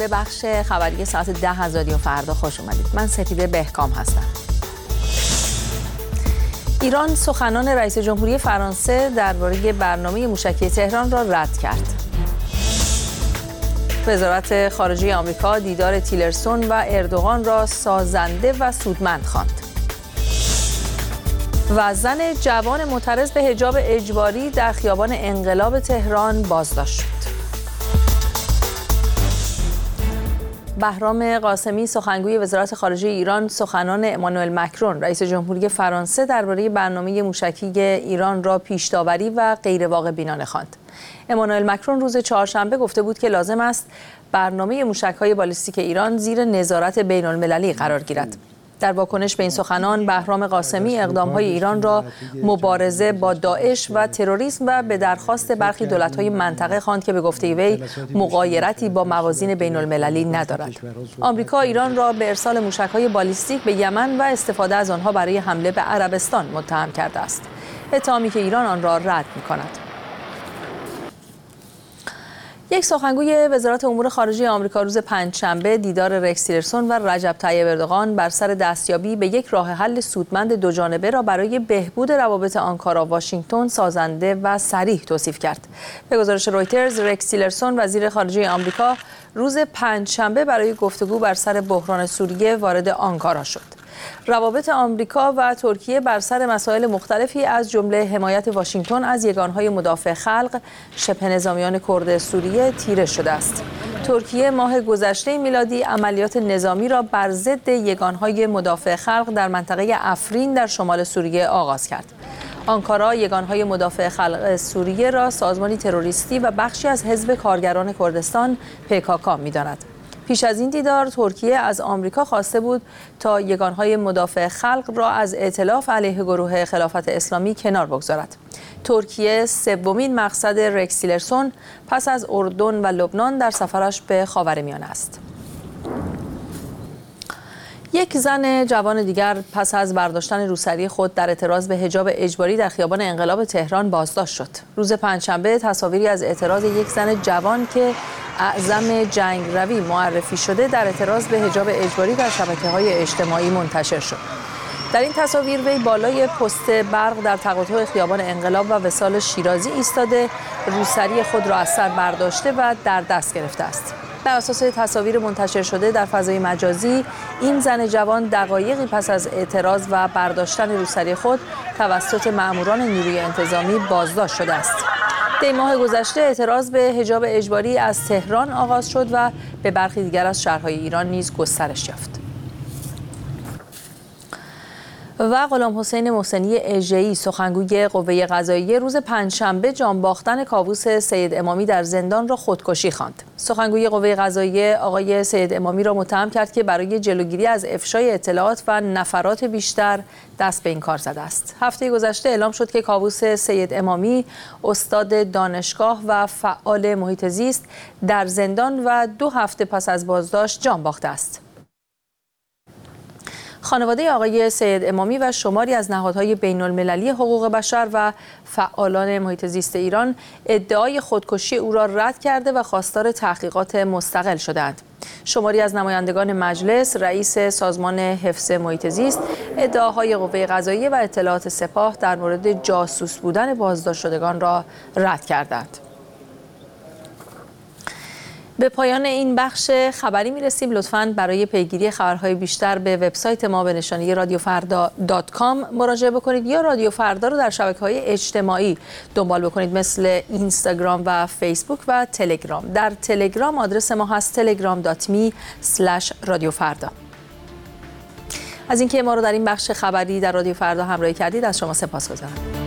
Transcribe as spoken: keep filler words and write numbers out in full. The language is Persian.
به بخش خبری ساعت ده از رادیو فردا خوش اومدید. من سپیده بهکام هستم. ایران سخنان رئیس جمهوری فرانسه درباره برنامه موشکی تهران را رد کرد. وزارت خارجه آمریکا دیدار تیلرسون و اردوغان را سازنده و سودمند خواند. و زن جوان معترض به حجاب اجباری در خیابان انقلاب تهران بازداشت شد. بهرام قاسمی سخنگوی وزارت خارجه ایران سخنان امانوئل مکرون رئیس جمهوری فرانسه درباره برنامه موشکی ایران را پیش‌داوری و غیر واقع بینانه خواند. امانوئل مکرون روز چهارشنبه گفته بود که لازم است برنامه موشک‌های بالستیک ایران زیر نظارت بین‌المللی قرار گیرد. در واکنش به این سخنان بهرام قاسمی اقدام‌های ایران را مبارزه با داعش و تروریسم و به درخواست برخی دولت‌های منطقه خواند که به گفته وی مغایرتی با موازین بین‌المللی ندارد. آمریکا ایران را به ارسال موشک‌های بالستیک به یمن و استفاده از آنها برای حمله به عربستان متهم کرده است. اتهامی که ایران آن را رد می‌کند. یک سخنگوی وزارت امور خارجه آمریکا روز پنجشنبه دیدار رکس تیلرسون و رجب طیب اردوغان بر سر دستیابی به یک راه حل سودمند دوجانبه را برای بهبود روابط آنکارا واشنگتن سازنده و صریح توصیف کرد. به گزارش رویترز، رکس تیلرسون وزیر خارجه آمریکا روز پنجشنبه برای گفتگو بر سر بحران سوریه وارد آنکارا شد. روابط آمریکا و ترکیه بر سر مسائل مختلفی از جمله حمایت واشنگتن از یگانهای مدافع خلق شبه نظامیان کرد سوریه تیره شده است. ترکیه ماه گذشته میلادی عملیات نظامی را بر ضد یگانهای مدافع خلق در منطقه افرین در شمال سوریه آغاز کرد. آنکارا یگانهای مدافع خلق سوریه را سازمانی تروریستی و بخشی از حزب کارگران کردستان پی کی کی می‌داند. پیش از این دیدار ترکیه از آمریکا خواسته بود تا یگانهای مدافع خلق را از ائتلاف علیه گروه خلافت اسلامی کنار بگذارد. ترکیه سومین مقصد رکس تیلرسون پس از اردن و لبنان در سفرش به خاورمیانه است. یک زن جوان دیگر پس از برداشتن روسری خود در اعتراض به حجاب اجباری در خیابان انقلاب تهران بازداشت شد. روز پنجشنبه تصاویری از اعتراض یک زن جوان که اعظم جنگ روی معرفی شده در اعتراض به حجاب اجباری در شبکه‌های اجتماعی منتشر شد. در این تصاویر وی بالای پست برق در تقاطع خیابان انقلاب و وصال شیرازی ایستاده، روسری خود را از سر برداشته و در دست گرفته است. بر اساس تصاویر منتشر شده در فضای مجازی، این زن جوان دقایقی پس از اعتراض و برداشتن روسری خود توسط مأموران نیروی انتظامی بازداشت شده است. دی ماه گذشته اعتراض به حجاب اجباری از تهران آغاز شد و به برخی دیگر از شهرهای ایران نیز گسترش یافت. و غلام حسین محسنی اژه‌ای سخنگوی قوه قضاییه روز پنجشنبه جان باختن کاووس سید امامی در زندان را خودکشی خواند. سخنگوی قوه قضاییه آقای سید امامی را متهم کرد که برای جلوگیری از افشای اطلاعات و نفرات بیشتر دست به این کار زده است. هفته گذشته اعلام شد که کاووس سید امامی استاد دانشگاه و فعال محیط زیست در زندان و دو هفته پس از بازداشت جان باخته است. خانواده آقای سید امامی و شماری از نهادهای بین‌المللی حقوق بشر و فعالان محیط زیست ایران ادعای خودکشی او را رد کرده و خواستار تحقیقات مستقل شدند. شماری از نمایندگان مجلس، رئیس سازمان حفظ محیط زیست، ادعاهای قوه قضاییه و اطلاعات سپاه در مورد جاسوس بودن بازداشت شدگان را رد کردند. به پایان این بخش خبری می‌رسیم. لطفاً برای پیگیری خبرهای بیشتر به وبسایت ما به نشانی رادیو فردا دات کام مراجعه بکنید یا رادیو فردا رو در شبکه‌های اجتماعی دنبال بکنید مثل اینستاگرام و فیسبوک و تلگرام. در تلگرام آدرس ما هست تلگرام دات می اسلش رادیو فردا. از اینکه ما رو در این بخش خبری در رادیو فردا همراهی کردید از شما سپاسگزارم.